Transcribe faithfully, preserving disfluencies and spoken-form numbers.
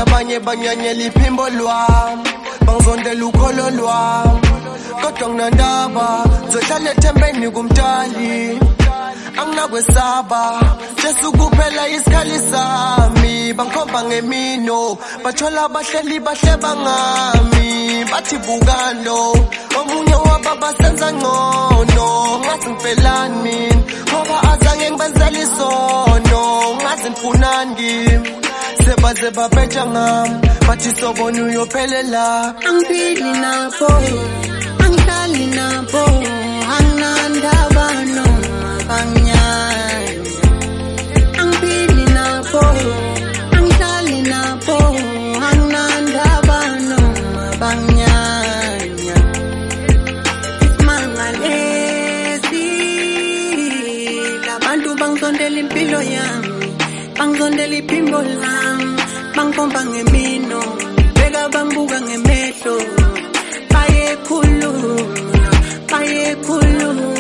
abanye banyanyela iphimbo lwami bangizondela ukholo lwami kodwa nginandaba zohlala ethembeni kumdali anginakwesaba Jesu kuphela isikhali sami bangikhomba ngemino bathola abahleli bahleba ngami bathi bukalo omunye wababa senza ngcono ngathi ngiphelani mina ngoba azange ngibenzele isono ngathi ngifunani kimi sebaze babetha ngami bathi sobona uyophelela angiphili nabo angihlali nabo anginandaba noma banginyanya angiphili nabo angihlali nabo anginandaba noma banginyanya imangalesi labantu bangizondela impilo yami bangizondela iphimbo lami bangikhomba ngemino beka bambuka ngemehlo bayekhuluma bayekhuluma